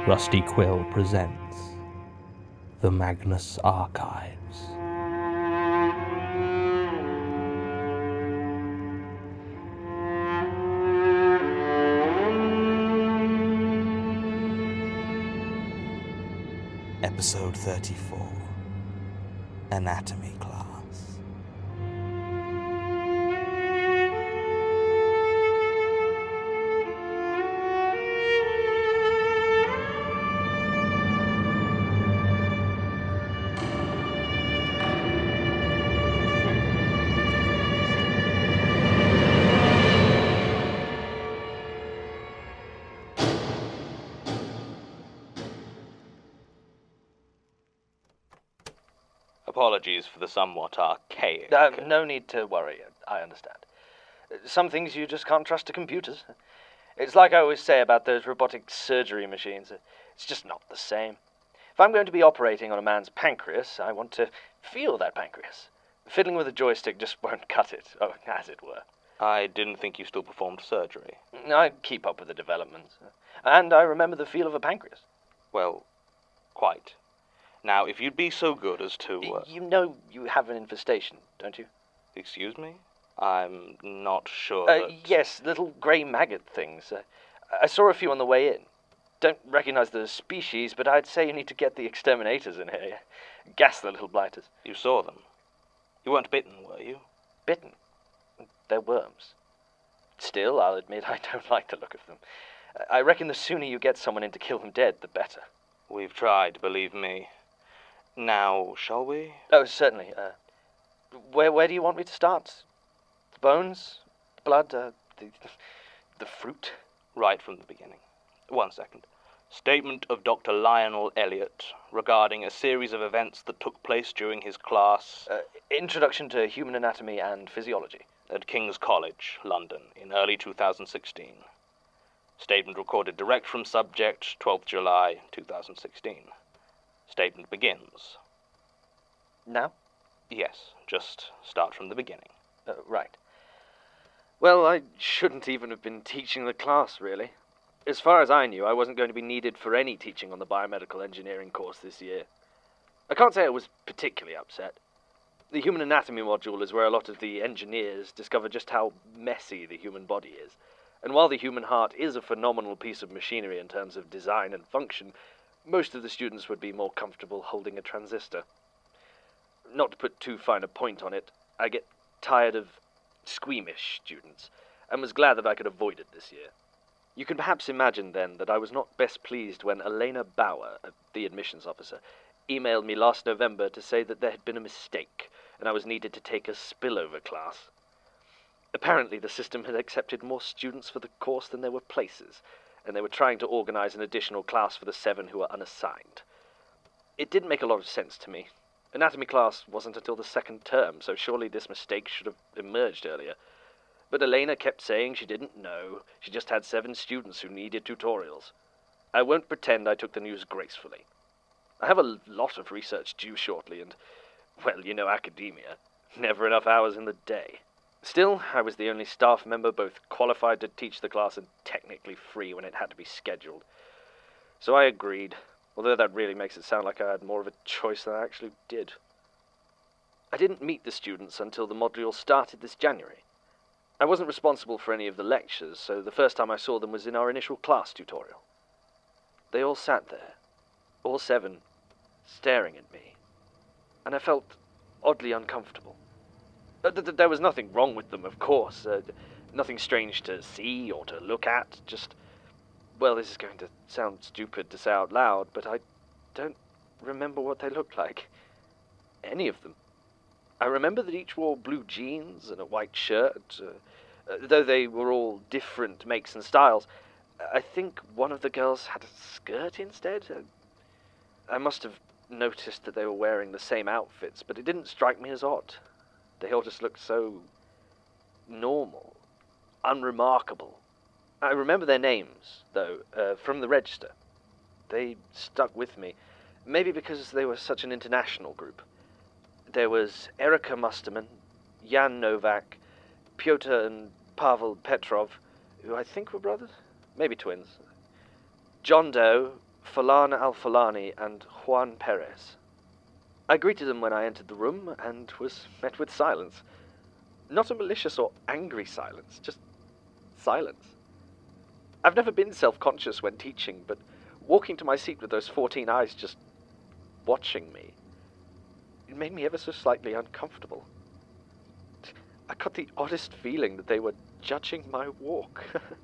Rusty Quill presents The Magnus Archives. Episode 34, Anatomy Class. Apologies for the somewhat archaic... No need to worry, I understand. Some things you just can't trust to computers. It's like I always say about those robotic surgery machines. It's just not the same. If I'm going to be operating on a man's pancreas, I want to feel that pancreas. Fiddling with a joystick just won't cut it, as it were. I didn't think you still performed surgery. I keep up with the developments. And I remember the feel of a pancreas. Well, quite. Now, if you'd be so good as to... You know you have an infestation, don't you? Excuse me? I'm not sure that... Yes, little grey maggot things. I saw a few on the way in. Don't recognize the species, but I'd say you need to get the exterminators in here. Gas the little blighters. You saw them? You weren't bitten, were you? Bitten? They're worms. Still, I'll admit I don't like the look of them. I reckon the sooner you get someone in to kill them dead, the better. We've tried, believe me. Now, shall we? Oh, certainly. Where do you want me to start? The bones? The blood? The fruit? Right from the beginning. 1 second. Statement of Dr. Lionel Elliot regarding a series of events that took place during his class... Introduction to Human Anatomy and Physiology. At King's College, London, in early 2016. Statement recorded direct from subject, 12th July, 2016. Statement begins. Now? Yes, just start from the beginning. Right. Well, I shouldn't even have been teaching the class, really. As far as I knew, I wasn't going to be needed for any teaching on the biomedical engineering course this year. I can't say I was particularly upset. The human anatomy module is where a lot of the engineers discover just how messy the human body is. And while the human heart is a phenomenal piece of machinery in terms of design and function, most of the students would be more comfortable holding a transistor. Not to put too fine a point on it, I get tired of squeamish students, and was glad that I could avoid it this year. You can perhaps imagine, then, that I was not best pleased when Elena Bauer, the admissions officer, emailed me last November to say that there had been a mistake, and I was needed to take a spillover class. Apparently, the system had accepted more students for the course than there were places, and they were trying to organize an additional class for the 7 who were unassigned. It didn't make a lot of sense to me. Anatomy class wasn't until the 2nd term, so surely this mistake should have emerged earlier. But Elena kept saying she didn't know. She just had 7 students who needed tutorials. I won't pretend I took the news gracefully. I have a lot of research due shortly, and, well, you know academia. Never enough hours in the day. Still, I was the only staff member both qualified to teach the class and technically free when it had to be scheduled. So I agreed, although that really makes it sound like I had more of a choice than I actually did. I didn't meet the students until the module started this January. I wasn't responsible for any of the lectures, so the first time I saw them was in our initial class tutorial. They all sat there, all 7, staring at me, and I felt oddly uncomfortable. There was nothing wrong with them, of course. Nothing strange to see or to look at. Just, well, this is going to sound stupid to say out loud, but I don't remember what they looked like. Any of them. I remember that each wore blue jeans and a white shirt, though they were all different makes and styles. I think one of the girls had a skirt instead. I must have noticed that they were wearing the same outfits, but it didn't strike me as odd. They all just looked so normal, unremarkable. I remember their names, though, from the register. They stuck with me, maybe because they were such an international group. There was Erika Musterman, Jan Novak, Pyotr and Pavel Petrov, who I think were brothers, maybe twins. John Doe, Falan Al-Falani and Juan Perez. I greeted them when I entered the room and was met with silence. Not a malicious or angry silence, just silence. I've never been self-conscious when teaching, but walking to my seat with those 14 eyes just watching me, it made me ever so slightly uncomfortable. I got the oddest feeling that they were judging my walk.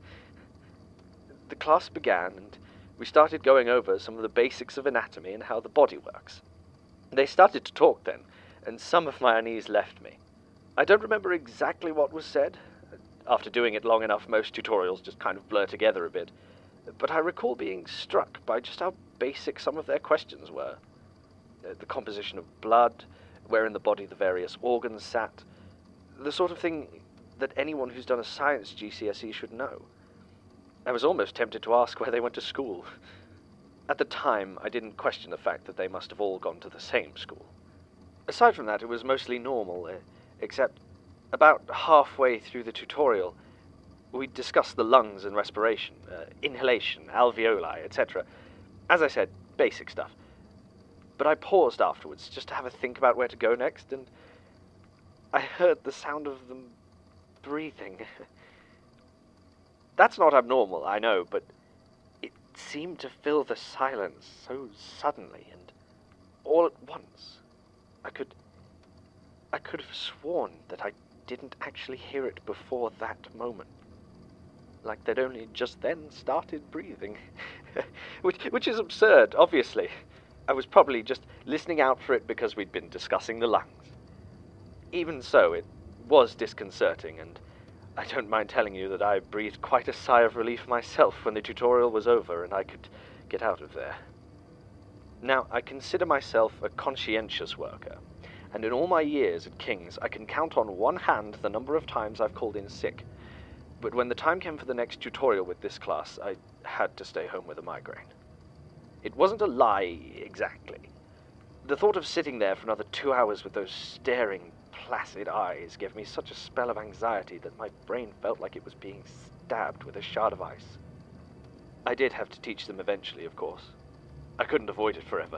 The class began, and we started going over some of the basics of anatomy and how the body works. They started to talk then, and some of my unease left me. I don't remember exactly what was said. After doing it long enough, most tutorials just kind of blur together a bit. But I recall being struck by just how basic some of their questions were. The composition of blood, where in the body the various organs sat, the sort of thing that anyone who's done a science GCSE should know. I was almost tempted to ask where they went to school. At the time, I didn't question the fact that they must have all gone to the same school. Aside from that, it was mostly normal, except about halfway through the tutorial, we discussed the lungs and respiration, inhalation, alveoli, etc. As I said, basic stuff. But I paused afterwards just to have a think about where to go next, and I heard the sound of them breathing. That's not abnormal, I know, but it seemed to fill the silence so suddenly and all at once. I could have sworn that I didn't actually hear it before that moment. Like they'd only just then started breathing. which is absurd, obviously. I was probably just listening out for it because we'd been discussing the lungs. Even so, it was disconcerting, and I don't mind telling you that I breathed quite a sigh of relief myself when the tutorial was over and I could get out of there. Now, I consider myself a conscientious worker, and in all my years at King's, I can count on one hand the number of times I've called in sick. But when the time came for the next tutorial with this class, I had to stay home with a migraine. It wasn't a lie, exactly. The thought of sitting there for another 2 hours with those staring, placid eyes gave me such a spell of anxiety that my brain felt like it was being stabbed with a shard of ice. I did have to teach them eventually, of course. I couldn't avoid it forever.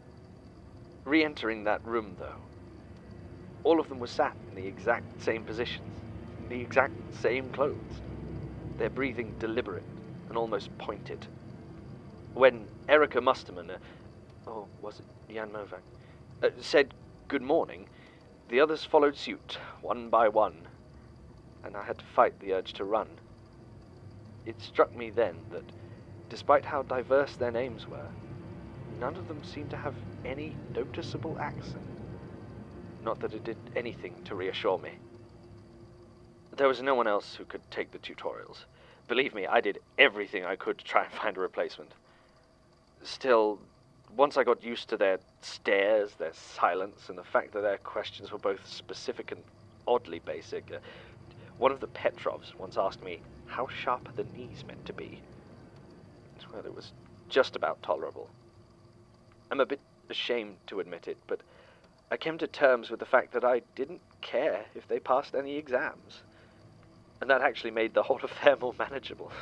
Re-entering that room, though, all of them were sat in the exact same positions, in the exact same clothes. Their breathing deliberate and almost pointed. When Erica Musterman, or was it Jan Novak, said good morning, the others followed suit, one by one, and I had to fight the urge to run. It struck me then that, despite how diverse their names were, none of them seemed to have any noticeable accent. Not that it did anything to reassure me. There was no one else who could take the tutorials. Believe me, I did everything I could to try and find a replacement. Still, once I got used to their stares, their silence, and the fact that their questions were both specific and oddly basic, one of the Petrovs once asked me how sharp are the knees meant to be. Well, it was just about tolerable. I'm a bit ashamed to admit it, but I came to terms with the fact that I didn't care if they passed any exams. And that actually made the whole affair more manageable.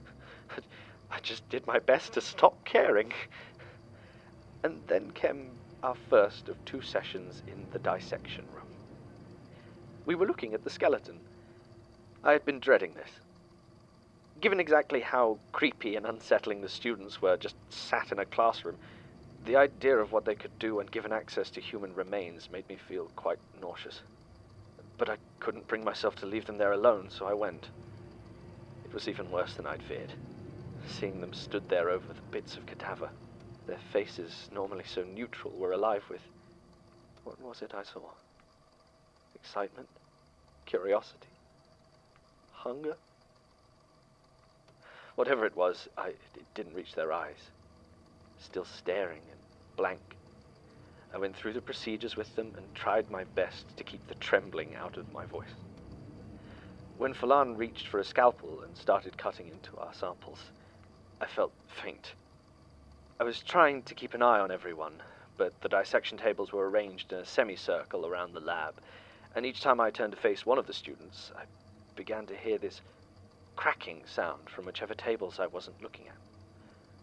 I just did my best to stop caring. And then came our first of 2 sessions in the dissection room. We were looking at the skeleton. I had been dreading this. Given exactly how creepy and unsettling the students were just sat in a classroom, the idea of what they could do when given access to human remains made me feel quite nauseous. But I couldn't bring myself to leave them there alone, so I went. It was even worse than I'd feared, seeing them stood there over the bits of cadaver. Their faces, normally so neutral, were alive with... what was it I saw? Excitement? Curiosity? Hunger? Whatever it was, it didn't reach their eyes. Still staring and blank. I went through the procedures with them and tried my best to keep the trembling out of my voice. When Falan reached for a scalpel and started cutting into our samples, I felt faint. I was trying to keep an eye on everyone, but the dissection tables were arranged in a semicircle around the lab, and each time I turned to face one of the students, I began to hear this cracking sound from whichever tables I wasn't looking at.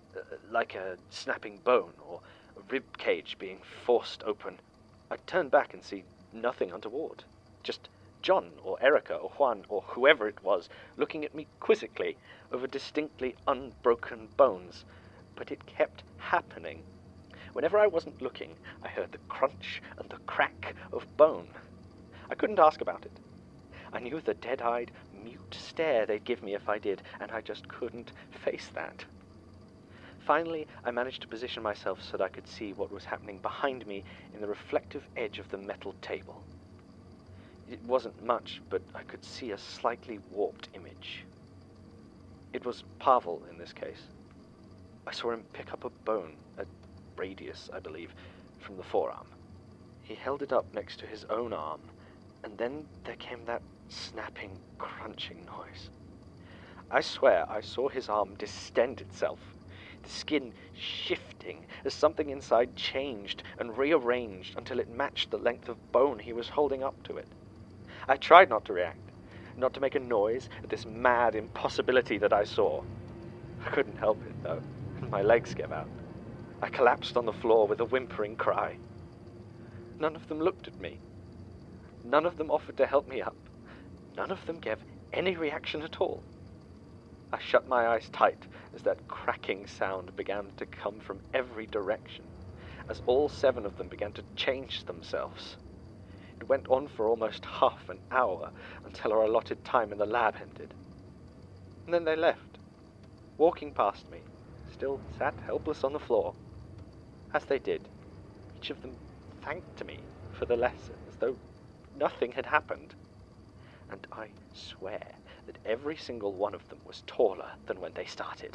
like a snapping bone or a rib cage being forced open. I'd turn back and see nothing untoward. Just John or Erica or Juan or whoever it was looking at me quizzically over distinctly unbroken bones. But it kept happening. Whenever I wasn't looking, I heard the crunch and the crack of bone. I couldn't ask about it. I knew the dead-eyed, mute stare they'd give me if I did, and I just couldn't face that. Finally, I managed to position myself so that I could see what was happening behind me in the reflective edge of the metal table. It wasn't much, but I could see a slightly warped image. It was Pavel in this case. I saw him pick up a bone, a radius, I believe, from the forearm. He held it up next to his own arm, and then there came that snapping, crunching noise. I swear I saw his arm distend itself, the skin shifting as something inside changed and rearranged until it matched the length of bone he was holding up to it. I tried not to react, not to make a noise at this mad impossibility that I saw. I couldn't help it, though, and my legs gave out. I collapsed on the floor with a whimpering cry. None of them looked at me. None of them offered to help me up. None of them gave any reaction at all. I shut my eyes tight as that cracking sound began to come from every direction, as all 7 of them began to change themselves. It went on for almost half an hour until our allotted time in the lab ended. And then they left, walking past me, still sat helpless on the floor. As they did, each of them thanked me for the lesson as though nothing had happened. And I swear that every single one of them was taller than when they started.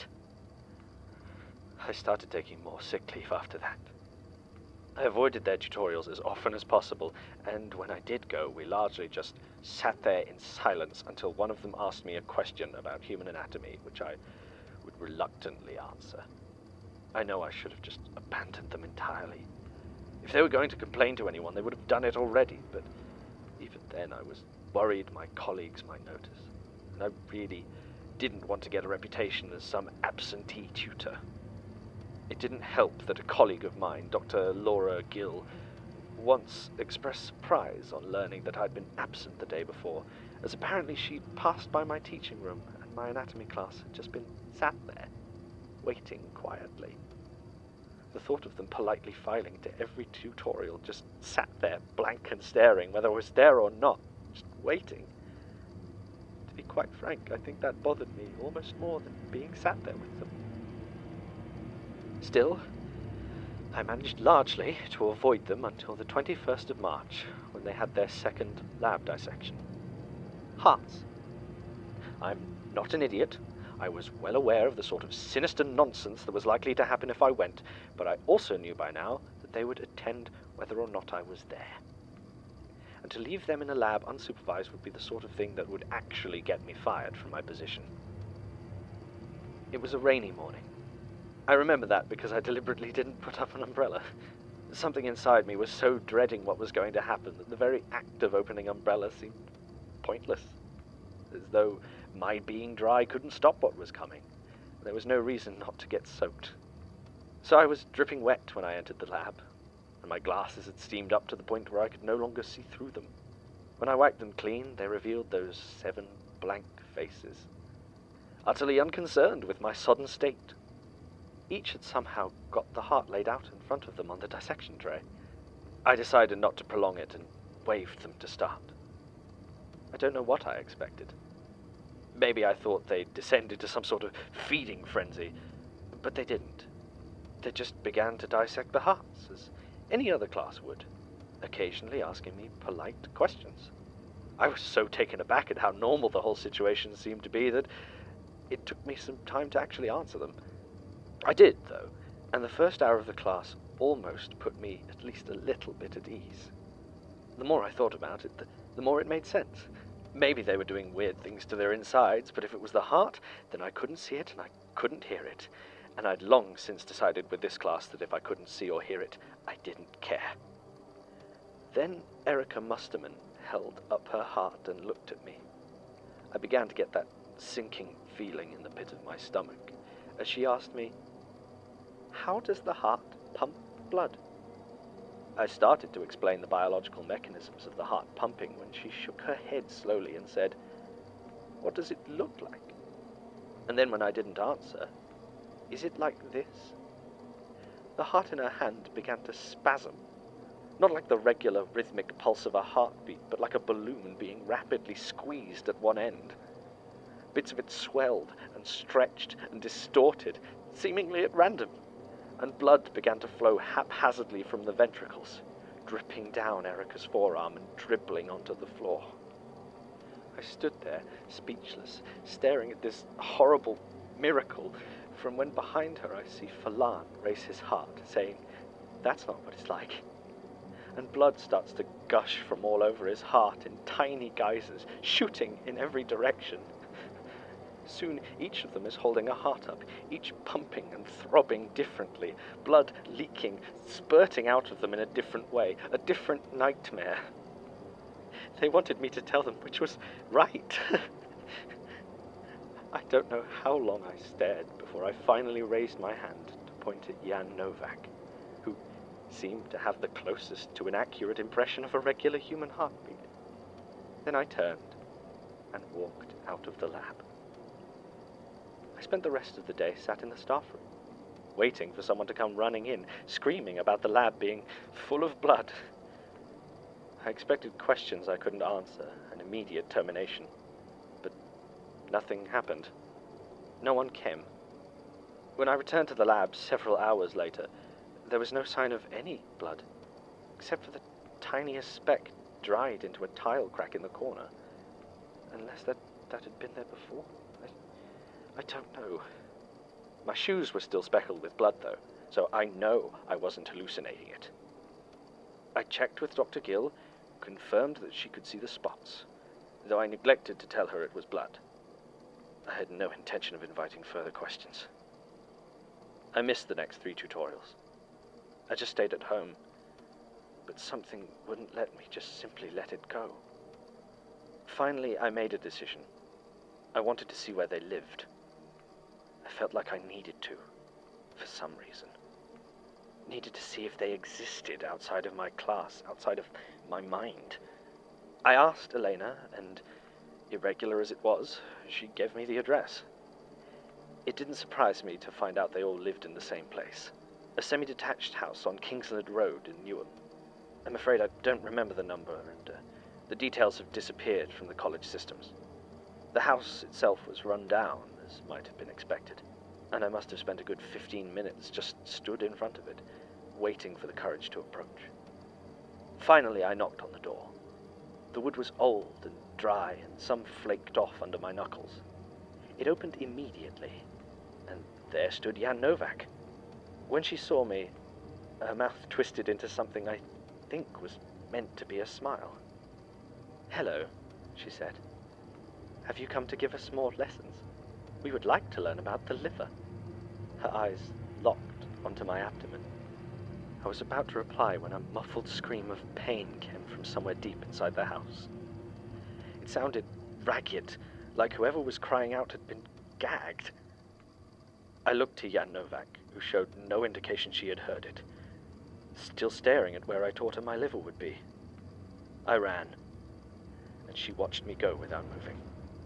I started taking more sick leave after that. I avoided their tutorials as often as possible, and when I did go, we largely just sat there in silence until one of them asked me a question about human anatomy, which I would reluctantly answer. I know I should have just abandoned them entirely. If they were going to complain to anyone, they would have done it already, but even then I was worried my colleagues might notice, and I really didn't want to get a reputation as some absentee tutor. It didn't help that a colleague of mine, Dr. Laura Gill, once expressed surprise on learning that I'd been absent the day before, as apparently she'd passed by my teaching room and my anatomy class had just been sat there, waiting quietly. The thought of them politely filing to every tutorial just sat there, blank and staring, whether I was there or not, just waiting. To be quite frank, I think that bothered me almost more than being sat there with them. Still, I managed largely to avoid them until the 21st of March, when they had their second lab dissection. Hearts. I'm not an idiot. I was well aware of the sort of sinister nonsense that was likely to happen if I went, but I also knew by now that they would attend whether or not I was there. And to leave them in a lab unsupervised would be the sort of thing that would actually get me fired from my position. It was a rainy morning. I remember that because I deliberately didn't put up an umbrella. Something inside me was so dreading what was going to happen that the very act of opening umbrella seemed pointless, as though my being dry couldn't stop what was coming. There was no reason not to get soaked. So I was dripping wet when I entered the lab, and my glasses had steamed up to the point where I could no longer see through them. When I wiped them clean, they revealed those 7 blank faces, utterly unconcerned with my sodden state. Each had somehow got the heart laid out in front of them on the dissection tray. I decided not to prolong it and waved them to start. I don't know what I expected. Maybe I thought they'd descend into some sort of feeding frenzy, but they didn't. They just began to dissect the hearts, as any other class would, occasionally asking me polite questions. I was so taken aback at how normal the whole situation seemed to be that it took me some time to actually answer them. I did, though, and the first hour of the class almost put me at least a little bit at ease. The more I thought about it, the more it made sense. Maybe they were doing weird things to their insides, but if it was the heart, then I couldn't see it and I couldn't hear it. And I'd long since decided with this class that if I couldn't see or hear it, I didn't care. Then Erica Musterman held up her heart and looked at me. I began to get that sinking feeling in the pit of my stomach as she asked me, how does the heart pump blood? I started to explain the biological mechanisms of the heart pumping when she shook her head slowly and said, "What does it look like?" And then when I didn't answer, "Is it like this?" The heart in her hand began to spasm, not like the regular rhythmic pulse of a heartbeat, but like a balloon being rapidly squeezed at one end. Bits of it swelled and stretched and distorted, seemingly at random, and blood began to flow haphazardly from the ventricles, dripping down Erica's forearm and dribbling onto the floor. I stood there, speechless, staring at this horrible miracle, from when behind her I see Falan raise his heart, saying, "That's not what it's like." And blood starts to gush from all over his heart in tiny geysers, shooting in every direction. Soon each of them is holding a heart up, each pumping and throbbing differently, blood leaking, spurting out of them in a different way, a different nightmare. They wanted me to tell them which was right. I don't know how long I stared before I finally raised my hand to point at Jan Novak, who seemed to have the closest to an accurate impression of a regular human heartbeat. Then I turned and walked out of the lab. I spent the rest of the day sat in the staff room, waiting for someone to come running in, screaming about the lab being full of blood. I expected questions I couldn't answer, and immediate termination. But nothing happened. No one came. When I returned to the lab several hours later, there was no sign of any blood, except for the tiniest speck dried into a tile crack in the corner. Unless that had been there before. I don't know. My shoes were still speckled with blood, though, so I know I wasn't hallucinating it. I checked with Dr. Gill, confirmed that she could see the spots, though I neglected to tell her it was blood. I had no intention of inviting further questions. I missed the next 3 tutorials. I just stayed at home, but something wouldn't let me just simply let it go. Finally, I made a decision. I wanted to see where they lived. I felt like I needed to, for some reason. Needed to see if they existed outside of my class, outside of my mind. I asked Elena, and irregular as it was, she gave me the address. It didn't surprise me to find out they all lived in the same place, a semi-detached house on Kingsland Road in Newham. I'm afraid I don't remember the number, and the details have disappeared from the college systems. The house itself was run down, as might have been expected, and I must have spent a good 15 minutes just stood in front of it, waiting for the courage to approach. Finally, I knocked on the door. The wood was old and dry, and some flaked off under my knuckles. It opened immediately, and there stood Jan Novak. When she saw me, her mouth twisted into something I think was meant to be a smile. "Hello," she said. "Have you come to give us more lessons? We would like to learn about the liver." Her eyes locked onto my abdomen. I was about to reply when a muffled scream of pain came from somewhere deep inside the house. It sounded ragged, like whoever was crying out had been gagged. I looked to Jan Novak, who showed no indication she had heard it, still staring at where I taught her my liver would be. I ran, and she watched me go without moving.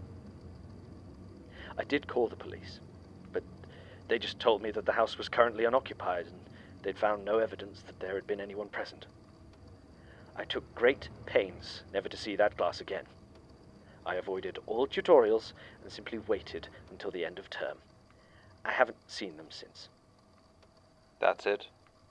I did call the police, but they just told me that the house was currently unoccupied and they'd found no evidence that there had been anyone present. I took great pains never to see that class again. I avoided all tutorials and simply waited until the end of term. I haven't seen them since. That's it?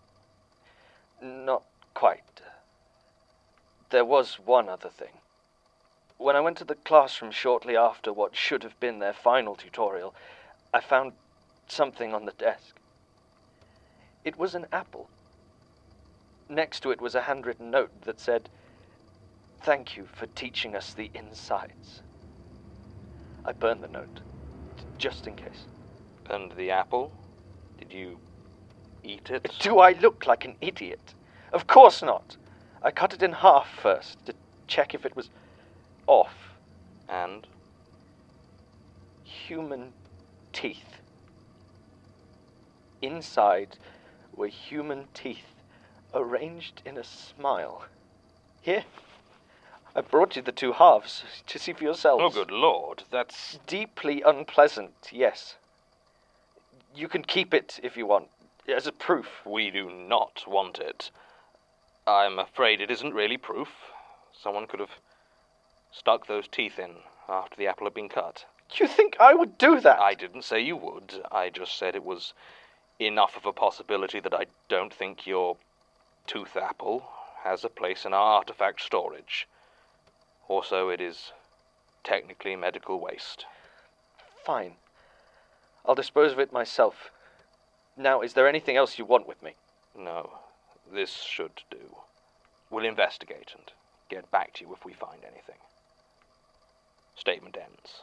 Not quite. There was one other thing. When I went to the classroom shortly after what should have been their final tutorial, I found something on the desk. It was an apple. Next to it was a handwritten note that said, "Thank you for teaching us the insides." I burned the note, just in case. And the apple? Did you eat it? Do I look like an idiot? Of course not. I cut it in half first to check if it was off. And? Human teeth. inside were human teeth, arranged in a smile. Here, I brought you the two halves to see for yourselves. Oh, good lord, that's... Deeply unpleasant, yes. You can keep it if you want, as a proof. We do not want it. I'm afraid it isn't really proof. Someone could have stuck those teeth in after the apple had been cut. You think I would do that? I didn't say you would. I just said it was enough of a possibility that I don't think your tooth apple has a place in our artifact storage. Also, it is technically medical waste. Fine. I'll dispose of it myself. Now, is there anything else you want with me? No, this should do. We'll investigate and get back to you if we find anything. Statement ends.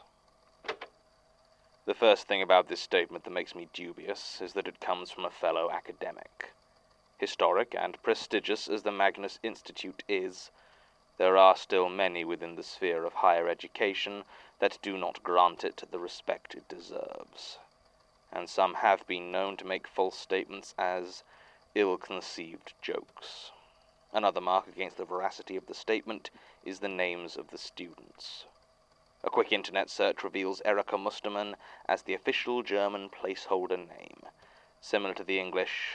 The first thing about this statement that makes me dubious is that it comes from a fellow academic. Historic and prestigious as the Magnus Institute is, there are still many within the sphere of higher education that do not grant it the respect it deserves, and some have been known to make false statements as ill-conceived jokes. Another mark against the veracity of the statement is the names of the students. A quick internet search reveals Erika Mustermann as the official German placeholder name, similar to the English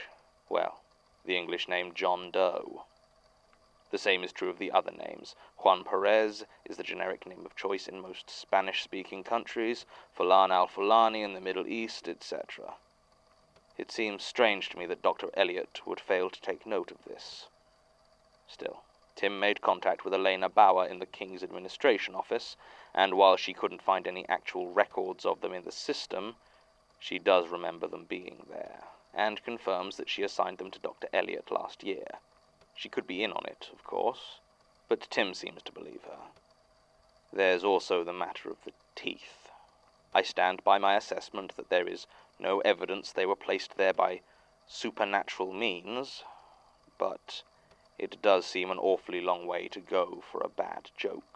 name John Doe. The same is true of the other names. Juan Perez is the generic name of choice in most Spanish-speaking countries, Fulan al-Fulani in the Middle East, etc. It seems strange to me that Dr. Elliot would fail to take note of this. Still, Tim made contact with Elena Bauer in the King's Administration Office, and while she couldn't find any actual records of them in the system, she does remember them being there, and confirms that she assigned them to Dr. Elliot last year. She could be in on it, of course, but Tim seems to believe her. There's also the matter of the teeth. I stand by my assessment that there is no evidence they were placed there by supernatural means, but it does seem an awfully long way to go for a bad joke.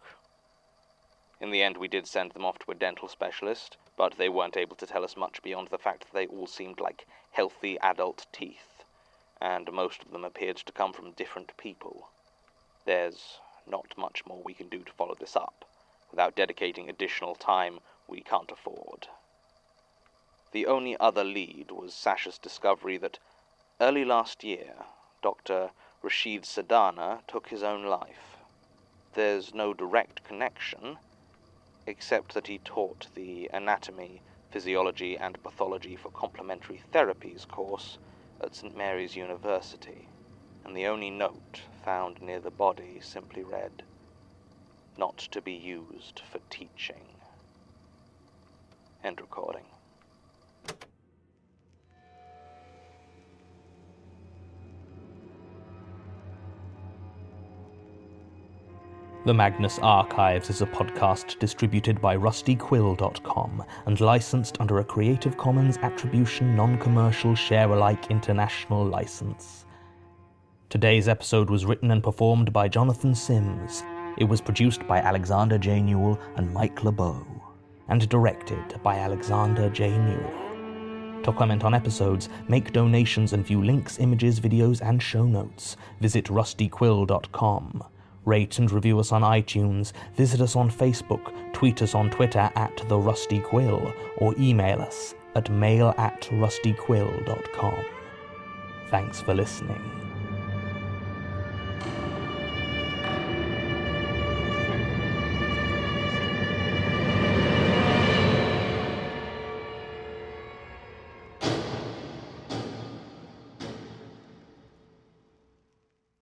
In the end, we did send them off to a dental specialist, but they weren't able to tell us much beyond the fact that they all seemed like healthy adult teeth, and most of them appeared to come from different people. There's not much more we can do to follow this up, without dedicating additional time we can't afford. The only other lead was Sasha's discovery that early last year, Dr. Rashid Sadana took his own life. There's no direct connection, except that he taught the Anatomy, Physiology, and Pathology for Complementary Therapies course at St. Mary's University, and the only note found near the body simply read, "Not to be used for teaching." End recording. The Magnus Archives is a podcast distributed by rustyquill.com and licensed under a Creative Commons Attribution Non-Commercial Share-alike International License. Today's episode was written and performed by Jonathan Sims. It was produced by Alexander J. Newell and Mike LeBeau, and directed by Alexander J. Newell. To comment on episodes, make donations, and view links, images, videos, and show notes, visit rustyquill.com. Rate and review us on iTunes, visit us on Facebook, tweet us on Twitter @TheRustyQuill, or email us at mail@rustyquill.com. Thanks for listening.